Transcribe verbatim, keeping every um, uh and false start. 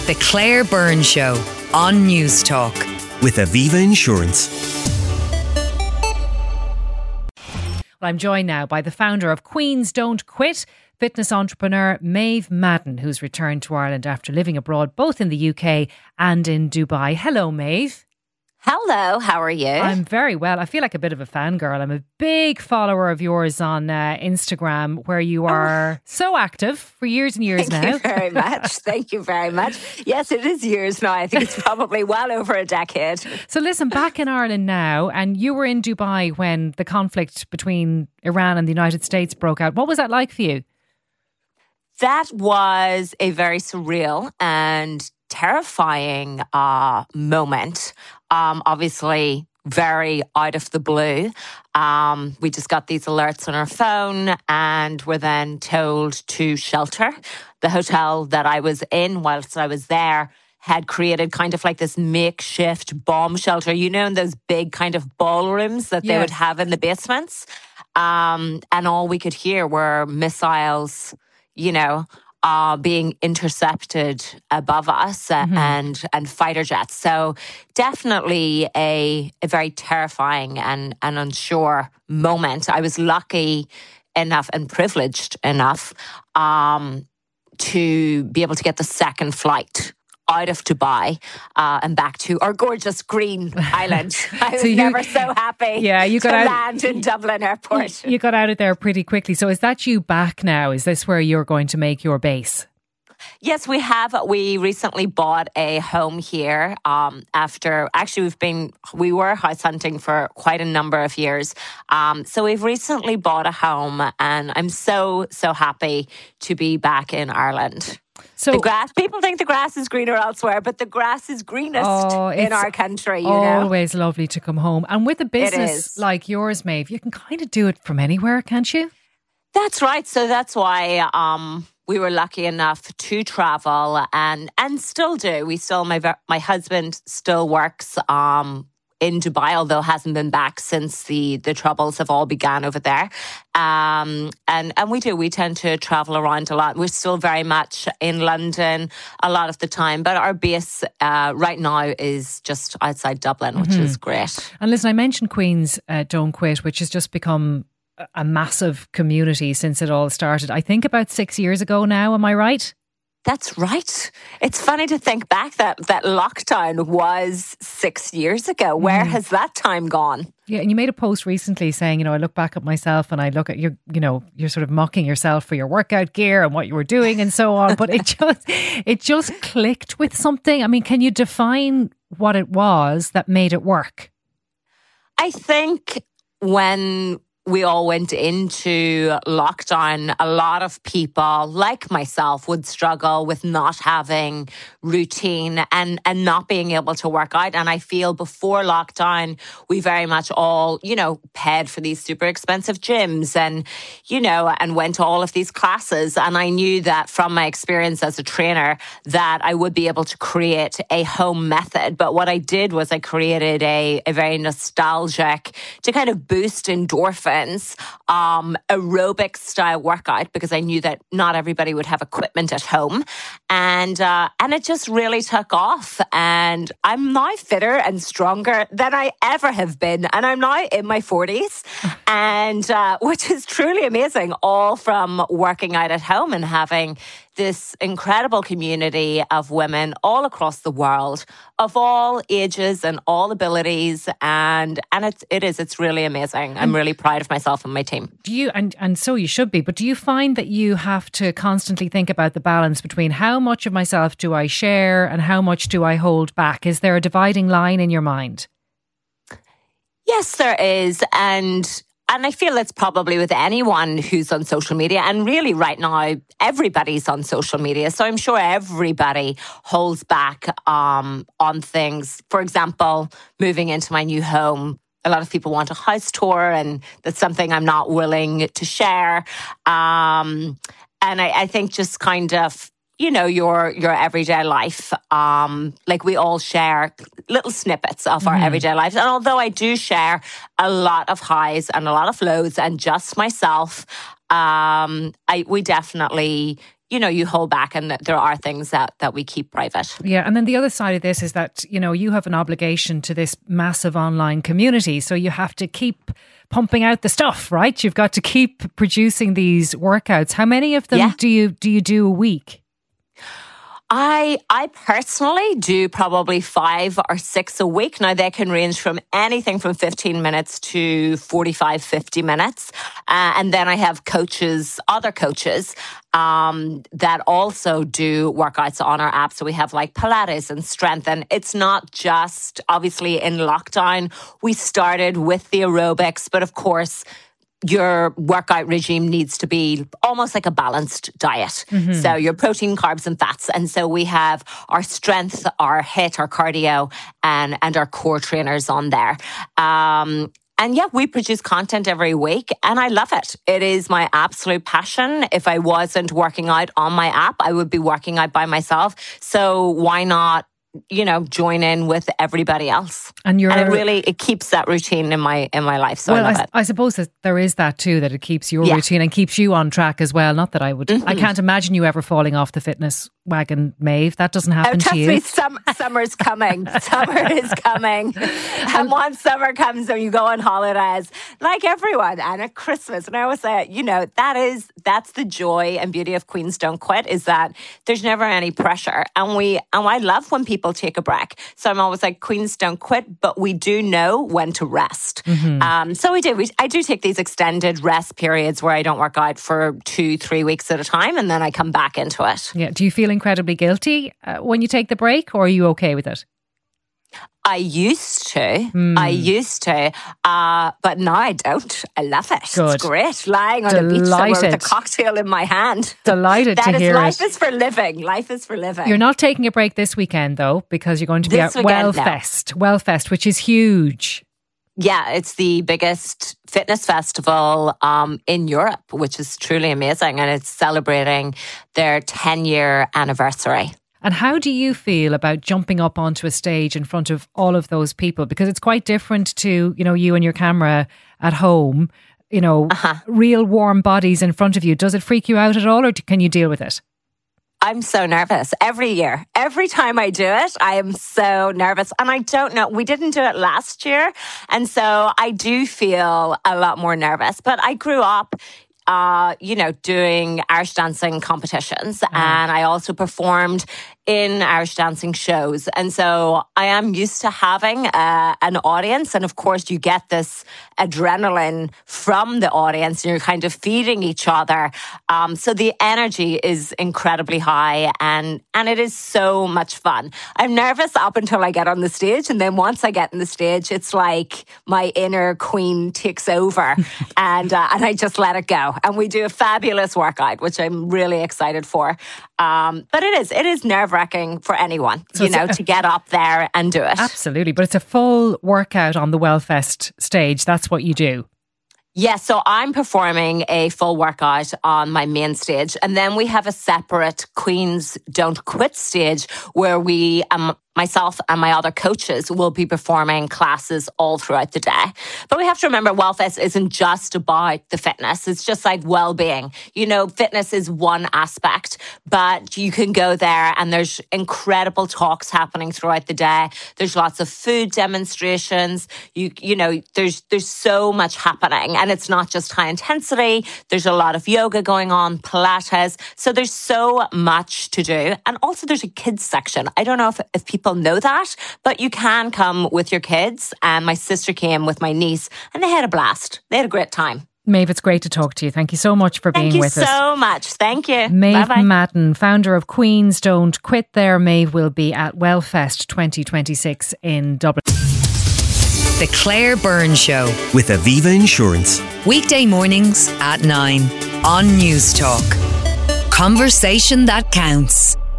The Claire Byrne Show on News Talk. With Aviva Insurance. Well, I'm joined now by the founder of Queens Don't Quit, fitness entrepreneur Maeve Madden, who's returned to Ireland after living abroad both in the U K and in Dubai. Hello, Maeve. Hello, how are you? I'm very well. I feel like a bit of a fangirl. I'm a big follower of yours on uh, Instagram, where you are oh. so active for years and years Thank now. Thank you very much. Thank you very much. Yes, it is years now. I think it's probably well over a decade. So listen, back in Ireland now, and you were in Dubai when the conflict between Iran and the United States broke out. What was that like for you? That was a very surreal and terrifying uh, moment. Um, obviously, very out of the blue. Um, we just got these alerts on our phone and were then told to shelter. The hotel that I was in whilst I was there had created kind of like this makeshift bomb shelter, you know, in those big kind of ballrooms that yes. they would have in the basements. Um, and all we could hear were missiles, you know, Uh, being intercepted above us mm-hmm. and and fighter jets. So definitely a a very terrifying and, and unsure moment. I was lucky enough and privileged enough um, to be able to get the second flight out of Dubai uh, and back to our gorgeous green island. I was so you, never so happy yeah, you got to out, land in Dublin Airport. You got out of there pretty quickly. So is that you back now? Is this where you're going to make your base? Yes, we have. We recently bought a home here um, after, actually we've been, we were house hunting for quite a number of years. Um, so we've recently bought a home and I'm so, so happy to be back in Ireland. So the grass, people think the grass is greener elsewhere, but the grass is greenest oh, in our country, you know. Always lovely to come home. And with a business like yours, Maeve, you can kind of do it from anywhere, can't you? That's right. So that's why um, we were lucky enough to travel and and still do. We still, my my husband still works um in Dubai, although hasn't been back since the, the troubles have all begun over there. Um, and, and we do, we tend to travel around a lot. We're still very much in London a lot of the time, but our base uh, right now is just outside Dublin, which mm-hmm. is great. And listen, I mentioned Queens uh, Don't Quit, which has just become a massive community since it all started. I think about six years ago now, am I right? That's right. It's funny to think back that that lockdown was six years ago. Where mm. has that time gone? Yeah, and you made a post recently saying, you know, I look back at myself and I look at you, you know, you're sort of mocking yourself for your workout gear and what you were doing and so on. But it just, it just clicked with something. I mean, can you define what it was that made it work? I think when we all went into lockdown, a lot of people, like myself, would struggle with not having routine and, and not being able to work out. And I feel before lockdown, we very much all, you know, paid for these super expensive gyms and, you know, and went to all of these classes. And I knew that from my experience as a trainer that I would be able to create a home method. But what I did was I created a, a very nostalgic, to kind of boost endorphins, um, aerobic style workout, because I knew that not everybody would have equipment at home. And uh, and it just really took off. And I'm now fitter and stronger than I ever have been. And I'm now in my forties, and uh, which is truly amazing, all from working out at home and having this incredible community of women all across the world, of all ages and all abilities, and and it's it is it's really amazing. I'm really proud of myself and my team. Do you and and so you should be, but do you find that you have to constantly think about the balance between how much of myself do I share and how much do I hold back? Is there a dividing line in your mind? Yes, there is, and And I feel it's probably with anyone who's on social media. And really right now, everybody's on social media. So I'm sure everybody holds back um, on things. For example, moving into my new home, a lot of people want a house tour, and that's something I'm not willing to share. Um, and I, I think just kind of, you know, your your everyday life. Um, like we all share little snippets of our mm. everyday lives. And although I do share a lot of highs and a lot of lows and just myself, um, I we definitely, you know, you hold back, and there are things that, that we keep private. Yeah. And then the other side of this is that, you know, you have an obligation to this massive online community. So you have to keep pumping out the stuff, right? You've got to keep producing these workouts. How many of them Yeah. do you do you do a week? I I personally do probably five or six a week. Now, they can range from anything from fifteen minutes to forty-five, fifty minutes. Uh, and then I have coaches, other coaches, um, that also do workouts on our app. So we have like Pilates and strength. And it's not just, obviously, in lockdown, we started with the aerobics, but of course, your workout regime needs to be almost like a balanced diet. Mm-hmm. So your protein, carbs and fats. And so we have our strength, our H I I T, our cardio and, and our core trainers on there. Um, and yeah, we produce content every week and I love it. It is my absolute passion. If I wasn't working out on my app, I would be working out by myself. So why not, you know, join in with everybody else? And you're and it really it keeps that routine in my in my life. So well, I love I, it. I suppose that there is that too, that it keeps your Yeah. routine and keeps you on track as well. Not that I would, Mm-hmm. I can't imagine you ever falling off the fitness wagon, Maeve. That doesn't Oh, happen trust to you. me, some, summer's coming. Summer is coming. And once summer comes and you go on holidays, like everyone, and at Christmas. And I always say, you know, that is, that's the joy and beauty of Queens Don't Quit, is that there's never any pressure. And we, and I love when people take a break. So I'm always like, Queens don't quit, but we do know when to rest. Mm-hmm. Um, so we do. We, I do take these extended rest periods where I don't work out for two, three weeks at a time, and then I come back into it. Yeah. Do you feel incredibly guilty uh, when you take the break, or are you okay with it? I used to. Mm. I used to. Uh, but now I don't. I love it. Good. It's great. Lying on the beach somewhere with Delighted. a cocktail in my hand. Delighted That to is, hear life it. is for living. Life is for living. You're not taking a break this weekend though, because you're going to be This at weekend, no. Wellfest. Wellfest, which is huge. Yeah, it's the biggest fitness festival um, in Europe, which is truly amazing. And it's celebrating their ten-year anniversary. And how do you feel about jumping up onto a stage in front of all of those people? Because it's quite different to, you know, you and your camera at home, you know, Uh-huh. real warm bodies in front of you. Does it freak you out at all, or can you deal with it? I'm so nervous every year. Every time I do it, I am so nervous. And I don't know, we didn't do it last year. And so I do feel a lot more nervous. But I grew up, uh, you know, doing Irish dancing competitions. Mm. And I also performed in Irish dancing shows. And so I am used to having uh, an audience. And of course, you get this adrenaline from the audience and you're kind of feeding each other. Um, so the energy is incredibly high and, and it is so much fun. I'm nervous up until I get on the stage. And then once I get on the stage, it's like my inner queen takes over and, uh, and I just let it go. And we do a fabulous workout, which I'm really excited for. Um, but it is, it is nerve-wracking for anyone, so you know, a, to get up there and do it. Absolutely. But it's a full workout on the Wellfest stage. That's what you do. Yeah, so I'm performing a full workout on my main stage. And then we have a separate Queens Don't Quit stage where we, um, myself and my other coaches will be performing classes all throughout the day. But we have to remember Wellfest isn't just about the fitness. It's just like well-being. You know, fitness is one aspect, but you can go there and there's incredible talks happening throughout the day. There's lots of food demonstrations. You you know, there's there's so much happening. And it's not just high intensity. There's a lot of yoga going on, Pilates. So there's so much to do. And also there's a kids section. I don't know if, if people know that, but you can come with your kids. And my sister came with my niece and they had a blast. They had a great time. Maeve, it's great to talk to you. Thank you so much for Thank being with us. Thank you so much. Thank you. Maeve Bye-bye. Madden, founder of Queens Don't Quit there. Maeve will be at Wellfest twenty twenty-six in Dublin. The Claire Byrne Show. With Aviva Insurance. Weekday mornings at nine on News Talk. Conversation that counts.